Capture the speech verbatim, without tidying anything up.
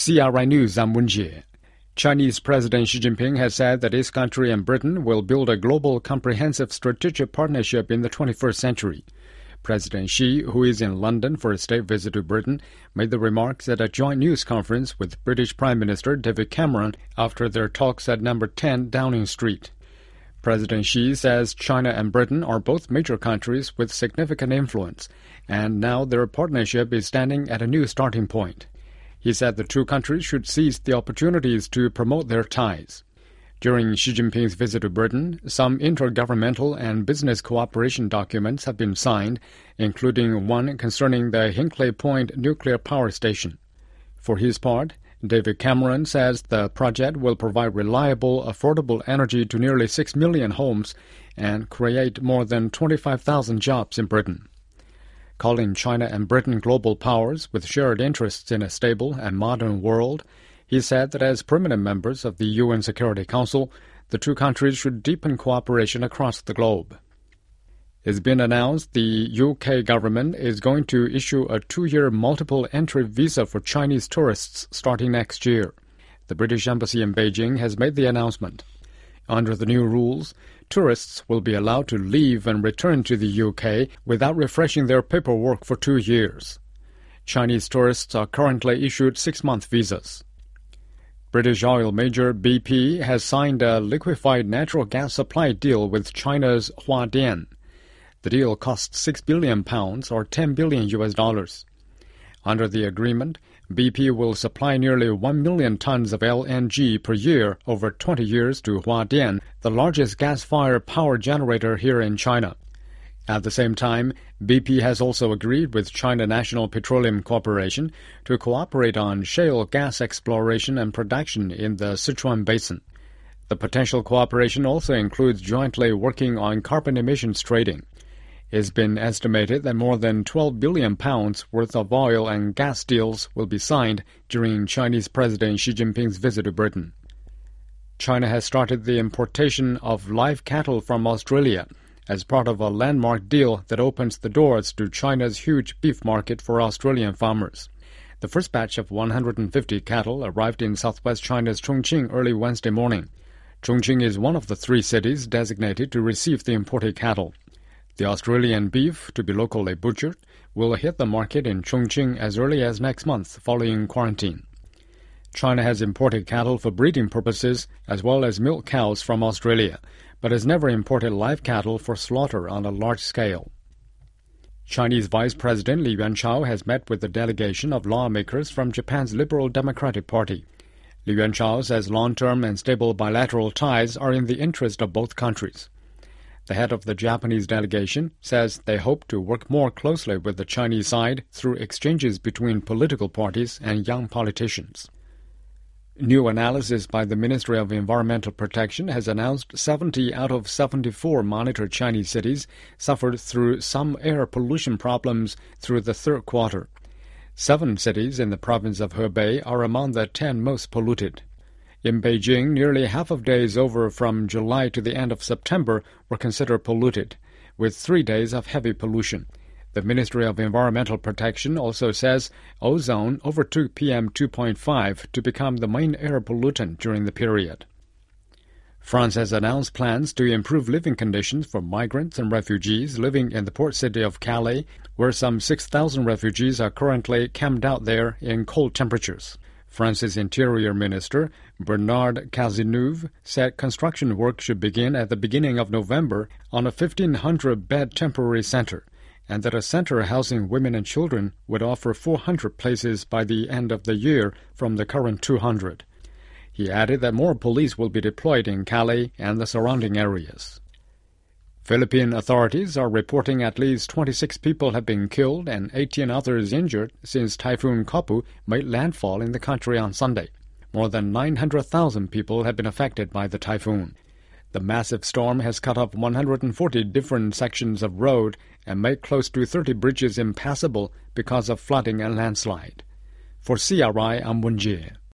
C R I News, I'm Wen Jie. Chinese President Xi Jinping has said that his country and Britain will build a global comprehensive strategic partnership in the twenty-first century. President Xi, who is in London for a state visit to Britain, made the remarks at a joint news conference with British Prime Minister David Cameron after their talks at number ten Downing Street. President Xi says China and Britain are both major countries with significant influence, and now their partnership is standing at a new starting point. He said the two countries should seize the opportunities to promote their ties. During Xi Jinping's visit to Britain, some intergovernmental and business cooperation documents have been signed, including one concerning the Hinkley Point nuclear power station. For his part, David Cameron says the project will provide reliable, affordable energy to nearly six million homes and create more than twenty-five thousand jobs in Britain. Calling China and Britain global powers with shared interests in a stable and modern world, he said that as permanent members of the U N Security Council, the two countries should deepen cooperation across the globe. It's been announced the U K government is going to issue a two-year multiple entry visa for Chinese tourists starting next year. The British Embassy in Beijing has made the announcement. Under the new rules, tourists will be allowed to leave and return to the U K without refreshing their paperwork for two years. Chinese tourists are currently issued six-month visas. British oil major B P has signed a liquefied natural gas supply deal with China's Huadian. The deal costs six billion pounds or ten billion U S dollars. Under the agreement, B P will supply nearly one million tons of L N G per year over twenty years to Huadian, the largest gas-fired power generator here in China. At the same time, B P has also agreed with China National Petroleum Corporation to cooperate on shale gas exploration and production in the Sichuan Basin. The potential cooperation also includes jointly working on carbon emissions trading. It's been estimated that more than twelve billion pounds worth of oil and gas deals will be signed during Chinese President Xi Jinping's visit to Britain. China has started the importation of live cattle from Australia as part of a landmark deal that opens the doors to China's huge beef market for Australian farmers. The first batch of one hundred fifty cattle arrived in southwest China's Chongqing early Wednesday morning. Chongqing is one of the three cities designated to receive the imported cattle. The Australian beef, to be locally butchered, will hit the market in Chongqing as early as next month following quarantine. China has imported cattle for breeding purposes as well as milk cows from Australia, but has never imported live cattle for slaughter on a large scale. Chinese Vice President Li Yuanchao has met with a delegation of lawmakers from Japan's Liberal Democratic Party. Li Yuanchao says long-term and stable bilateral ties are in the interest of both countries. The head of the Japanese delegation says they hope to work more closely with the Chinese side through exchanges between political parties and young politicians. New analysis by the Ministry of Environmental Protection has announced seventy out of seventy-four monitored Chinese cities suffered through some air pollution problems through the third quarter. Seven cities in the province of Hebei are among the ten most polluted. In Beijing, nearly half of days over from July to the end of September were considered polluted, with three days of heavy pollution. The Ministry of Environmental Protection also says ozone overtook P M two point five to become the main air pollutant during the period. France has announced plans to improve living conditions for migrants and refugees living in the port city of Calais, where some six thousand refugees are currently camped out there in cold temperatures. France's Interior Minister, Bernard Cazeneuve, said construction work should begin at the beginning of November on a fifteen hundred bed temporary center, and that a center housing women and children would offer four hundred places by the end of the year from the current two hundred. He added that more police will be deployed in Calais and the surrounding areas. Philippine authorities are reporting at least twenty-six people have been killed and eighteen others injured since Typhoon Kopu made landfall in the country on Sunday. More than nine hundred thousand people have been affected by the typhoon. The massive storm has cut off one hundred forty different sections of road and made close to thirty bridges impassable because of flooding and landslide. For C R I, I'm Wen Jie.